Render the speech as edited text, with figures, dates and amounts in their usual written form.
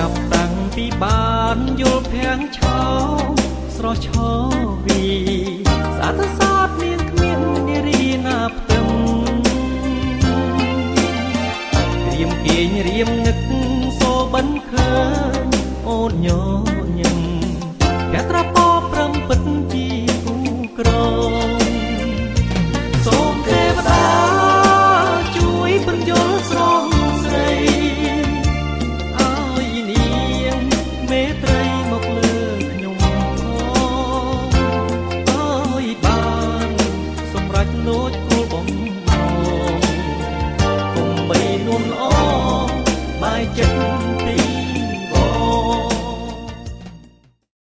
ចាប់តាំងពីបានយល់ភាំងឆោស្រស់ឆោវីសាទសាទមានគ្មាននារីណាផ្ទឹមរៀមគេងរៀមនឹកសូបិនឃើញអូនញញឹមភក្ត្រពប្រំពិតជា